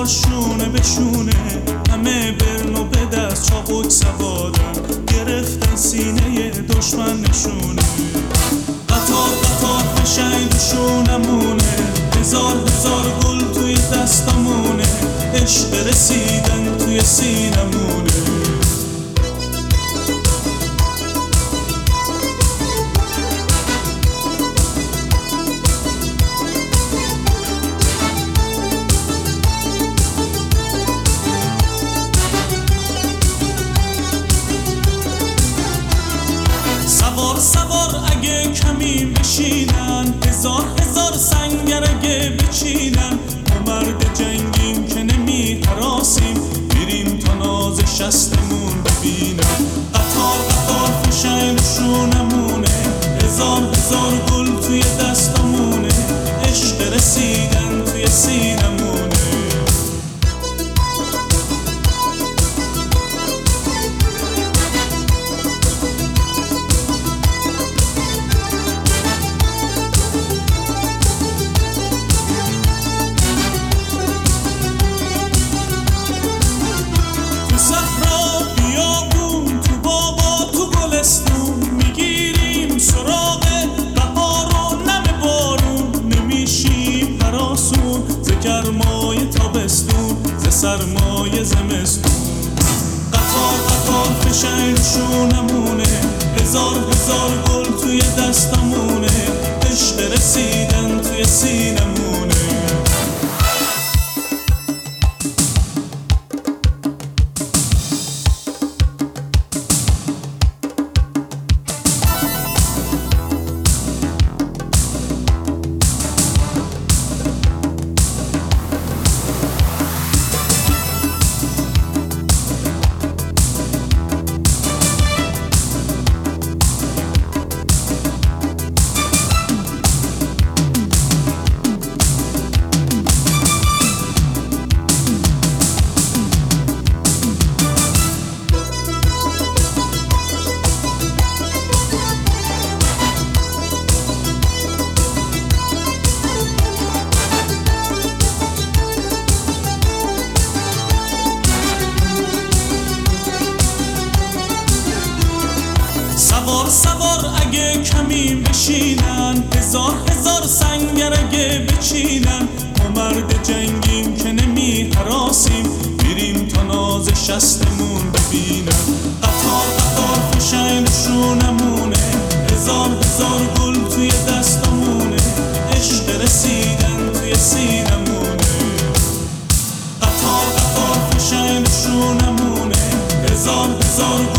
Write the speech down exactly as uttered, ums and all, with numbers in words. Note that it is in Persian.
سوار شونه به شونه، همه برن و به دست چاقوک سوارن، گرفتن سینه دشمن نشونه. قطار قطار فشنگ شونمونه، هزار هزار گل توی دستمونه، عشق رسیدن توی سینمونه. سوار سوار اگه کمی بشینن، هزار هزار سنگر اگه بچینن، ما مرد جنگیم که نمی هراسیم، میریم تا ناز شستمون ببینن. قطار قطار فشنگ شونمونه، هزار هزار گل توی دستمونه، عشق رسیدن توی سینمونه. میگیریم سراغ بهار و نم بارون، نمیشیم هراسون ز گرمای تابستون، ز سرمای زمستون. قطار قطار فشنگ شونمونه، هزار هزار گل توی دستمونه، عشق رسیدن توی سینمونه. سوار سوار اگه کمی بشینن، هزار هزار سنگر اگه بچینن، ما مرد جنگیم که نمی هراسیم، میریم تا ناز شستمون ببینن. قطار قطار فشنگ شونمونه، هزار هزار گل توی دستمونه، عشق رسیدن توی سینمونه. قطار قطار فشنگ شونمونه، هزار هزار